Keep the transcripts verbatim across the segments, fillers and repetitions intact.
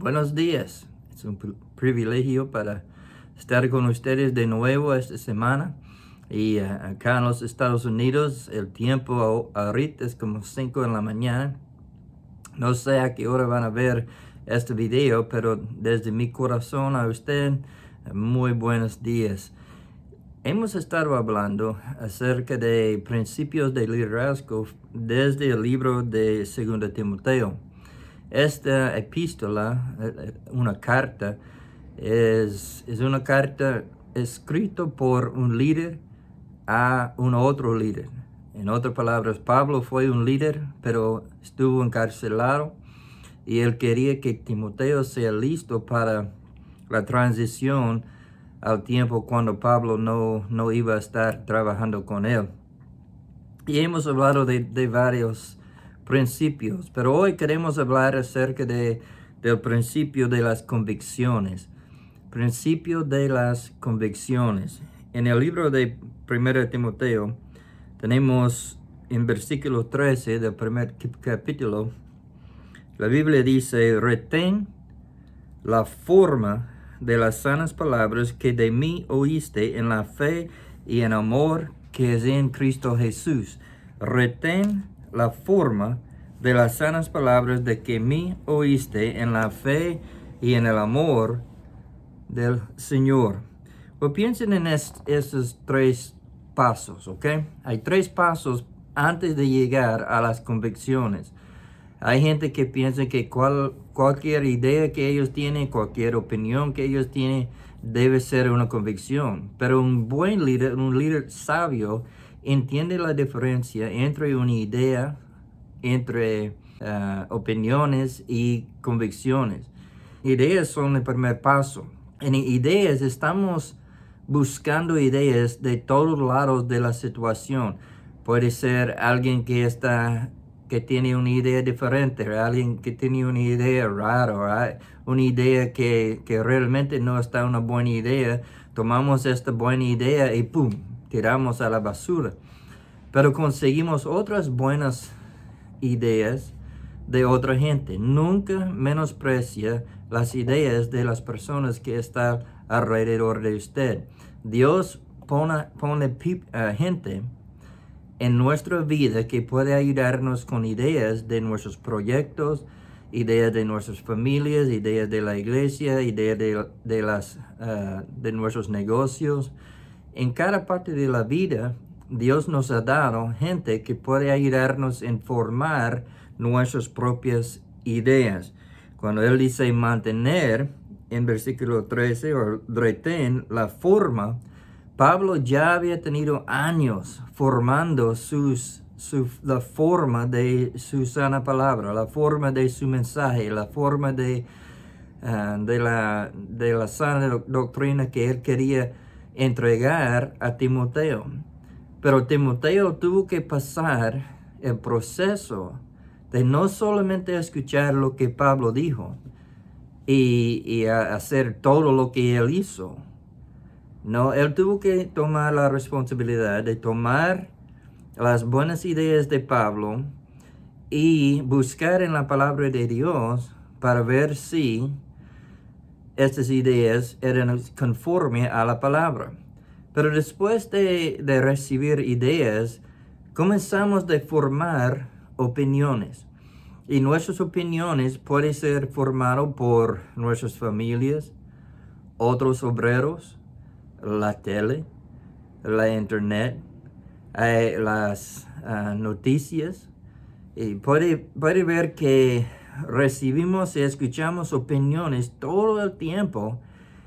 Buenos días. Es un pri- privilegio para estar con ustedes de nuevo esta semana. Y uh, acá en los Estados Unidos el tiempo a- ahorita es como cinco de la mañana. No sé a qué hora van a ver este video, pero desde mi corazón a usted, muy buenos días. Hemos estado hablando acerca de principios de liderazgo desde el libro de Segunda Timoteo. Esta epístola, una carta, es, es una carta escrita por un líder a un otro líder. En otras palabras, Pablo fue un líder, pero estuvo encarcelado y él quería que Timoteo sea listo para la transición al tiempo cuando Pablo no, no iba a estar trabajando con él. Y hemos hablado de, de varios principios, pero hoy queremos hablar acerca de, del principio de las convicciones. Principio de las convicciones. En el libro de primera de Timoteo tenemos en versículo trece del primer capítulo, la Biblia dice: retén la forma de las sanas palabras que de mí oíste en la fe y en amor que es en Cristo Jesús. Retén la forma de las sanas palabras de que mí oíste en la fe y en el amor del Señor. Pues piensen en est estos tres pasos, ¿ok? Hay tres pasos antes de llegar a las convicciones. Hay gente que piensa que cual, cualquier idea que ellos tienen, cualquier opinión que ellos tienen, debe ser una convicción. Pero un buen líder, un líder sabio, entiende la diferencia entre una idea, entre uh, opiniones y convicciones. Ideas son el primer paso. En ideas estamos buscando ideas de todos lados de la situación. Puede ser alguien que está que tiene una idea diferente, alguien que tiene una idea rara, una idea que, que realmente no está una buena idea. Tomamos esta buena idea y pum, tiramos a la basura. Pero conseguimos otras buenas ideas de otra gente. Nunca menosprecia las ideas de las personas que están alrededor de usted. Dios pone, pone uh, gente en nuestra vida que puede ayudarnos con ideas de nuestros proyectos, ideas de nuestras familias, ideas de la iglesia, ideas de, de, las, uh, de nuestros negocios. En cada parte de la vida, Dios nos ha dado gente que puede ayudarnos en formar nuestras propias ideas. Cuando Él dice mantener, en versículo trece, o retén la forma, Pablo ya había tenido años formando sus, su, la forma de su sana palabra, la forma de su mensaje, la forma de, uh, de, la, de la sana doctrina que él quería entregar a Timoteo. Pero Timoteo tuvo que pasar el proceso de no solamente escuchar lo que Pablo dijo y, y hacer todo lo que él hizo. No, él tuvo que tomar la responsabilidad de tomar las buenas ideas de Pablo y buscar en la palabra de Dios para ver si estas ideas eran conforme a la palabra. Pero después de, de recibir ideas, comenzamos a formar opiniones. Y nuestras opiniones pueden ser formadas por nuestras familias, otros obreros, la tele, la internet, eh, las uh, noticias. Y puede, puede ver que recibimos y escuchamos opiniones todo el tiempo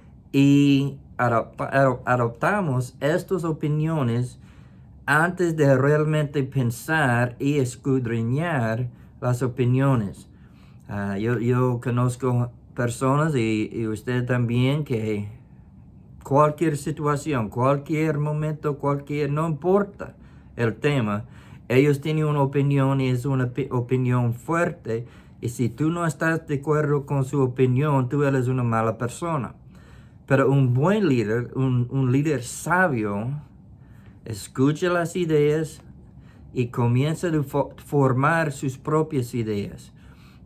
y adoptamos estas opiniones antes de realmente pensar y escudriñar las opiniones. Uh, yo, yo conozco personas y, y usted también que cualquier situación, cualquier momento, cualquier, no importa el tema, ellos tienen una opinión y es una opinión fuerte. Y si tú no estás de acuerdo con su opinión, tú eres una mala persona. Pero un buen líder, un, un líder sabio, escucha las ideas y comienza a formar sus propias ideas.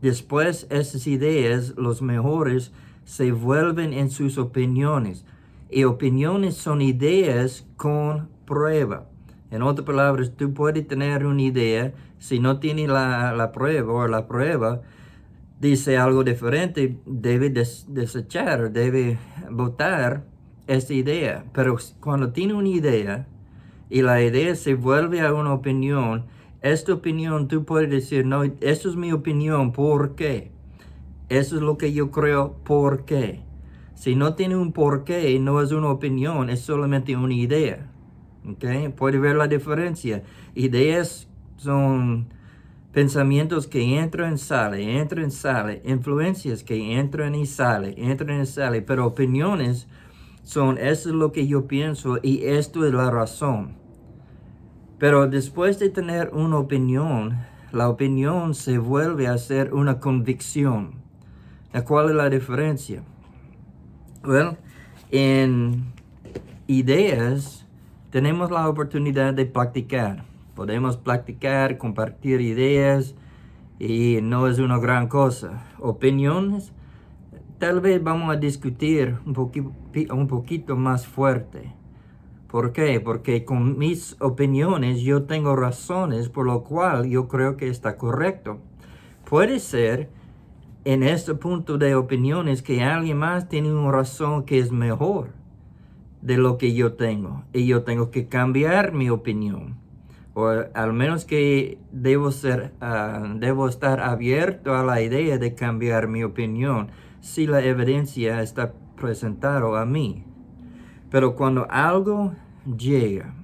Después, esas ideas, los mejores, se vuelven en sus opiniones. Y opiniones son ideas con prueba. En otras palabras, tú puedes tener una idea, si no tienes la, la prueba o la prueba dice algo diferente, debe des desechar, debe votar esa idea. Pero cuando tiene una idea y la idea se vuelve a una opinión, esta opinión tú puedes decir, no, eso es mi opinión, ¿por qué? Eso es lo que yo creo, ¿por qué? Si no tiene un por qué, no es una opinión, es solamente una idea. ¿Okay? Puede ver la diferencia. Ideas son pensamientos que entran y salen, entran y salen, influencias que entran y salen, entran y salen, pero opiniones son, eso es lo que yo pienso y esto es la razón. Pero después de tener una opinión, la opinión se vuelve a ser una convicción. ¿Cuál es la diferencia? Bueno, en ideas tenemos la oportunidad de practicar. Podemos practicar, compartir ideas y no es una gran cosa. Opiniones, tal vez vamos a discutir un, poqui un poquito más fuerte. ¿Por qué? Porque con mis opiniones yo tengo razones por lo cual yo creo que está correcto. Puede ser en este punto de opiniones que alguien más tiene una razón que es mejor de lo que yo tengo. Y yo tengo que cambiar mi opinión. O al menos que debo, ser, uh, debo estar abierto a la idea de cambiar mi opinión si la evidencia está presentada a mí. Pero cuando algo llega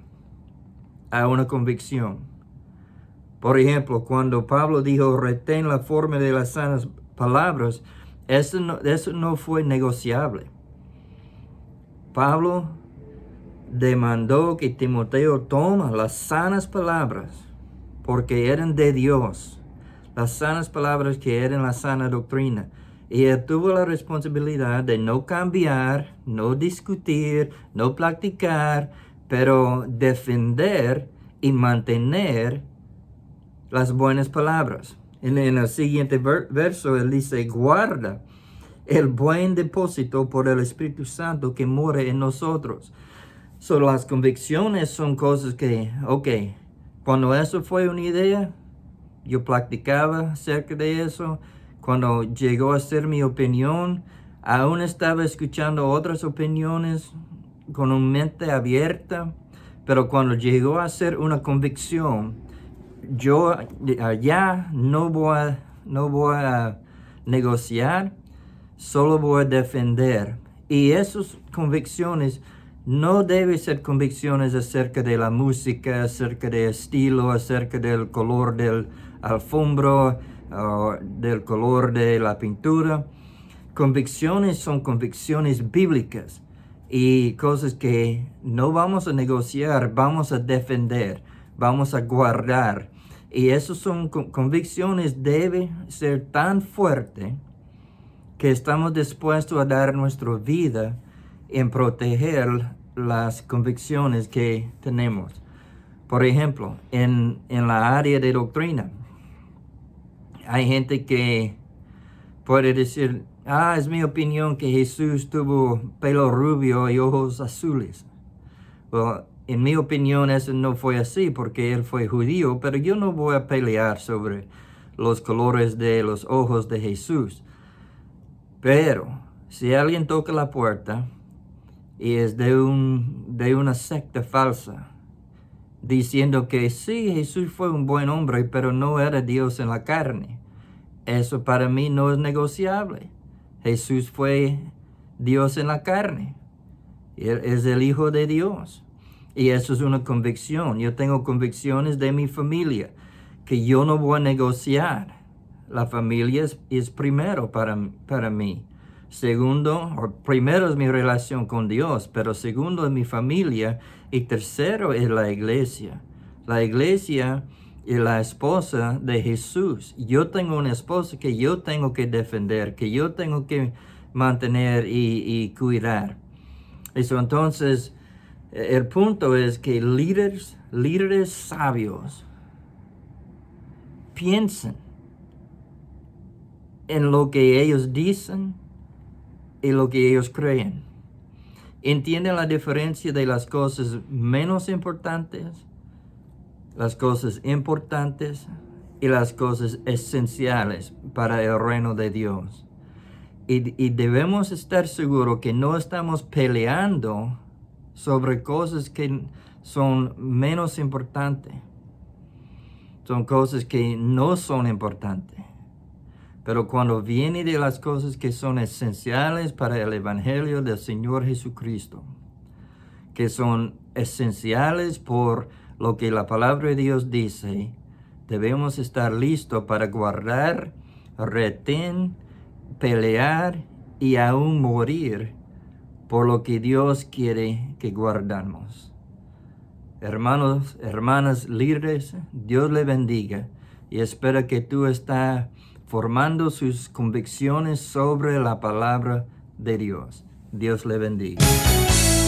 a una convicción, por ejemplo, cuando Pablo dijo, retén la forma de las sanas palabras, eso no, eso no fue negociable. Pablo demandó que Timoteo tome las sanas palabras, porque eran de Dios, las sanas palabras que eran la sana doctrina. Y él tuvo la responsabilidad de no cambiar, no discutir, no practicar, pero defender y mantener las buenas palabras. En, en el siguiente ver, verso, él dice, guarda el buen depósito por el Espíritu Santo que mora en nosotros. So, las convicciones son cosas que, ok, cuando eso fue una idea, yo practicaba acerca de eso. Cuando llegó a ser mi opinión, aún estaba escuchando otras opiniones con una mente abierta. Pero cuando llegó a ser una convicción, yo ya no voy a, no voy a negociar, solo voy a defender. Y esas convicciones no deben ser convicciones acerca de la música, acerca del estilo, acerca del color del alfombra, uh, del color de la pintura. Convicciones son convicciones bíblicas y cosas que no vamos a negociar, vamos a defender, vamos a guardar. Y esas son convicciones deben ser tan fuertes que estamos dispuestos a dar nuestra vida en proteger las convicciones que tenemos. Por ejemplo, en, en la área de doctrina, hay gente que puede decir, ah, es mi opinión que Jesús tuvo pelo rubio y ojos azules. Well, en mi opinión eso no fue así porque él fue judío, pero yo no voy a pelear sobre los colores de los ojos de Jesús. Pero si alguien toca la puerta y es de, un, de una secta falsa, diciendo que sí, Jesús fue un buen hombre, pero no era Dios en la carne, eso para mí no es negociable. Jesús fue Dios en la carne. Él es el Hijo de Dios. Y eso es una convicción. Yo tengo convicciones de mi familia que yo no voy a negociar. La familia es, es primero para, para mí. Segundo, o primero es mi relación con Dios, pero segundo es mi familia y tercero es la iglesia. La iglesia es la esposa de Jesús. Yo tengo una esposa que yo tengo que defender, que yo tengo que mantener y, y cuidar. Eso entonces, el punto es que líderes, líderes sabios piensen en lo que ellos dicen y lo que ellos creen. Entienden la diferencia de las cosas menos importantes, las cosas importantes y las cosas esenciales para el reino de Dios. Y, y debemos estar seguros que no estamos peleando sobre cosas que son menos importantes. Son cosas que no son importantes. Pero cuando viene de las cosas que son esenciales para el Evangelio del Señor Jesucristo, que son esenciales por lo que la palabra de Dios dice, debemos estar listos para guardar, retener, pelear y aún morir por lo que Dios quiere que guardamos. Hermanos, hermanas líderes, Dios le bendiga y espero que tú estás formando sus convicciones sobre la palabra de Dios. Dios le bendiga.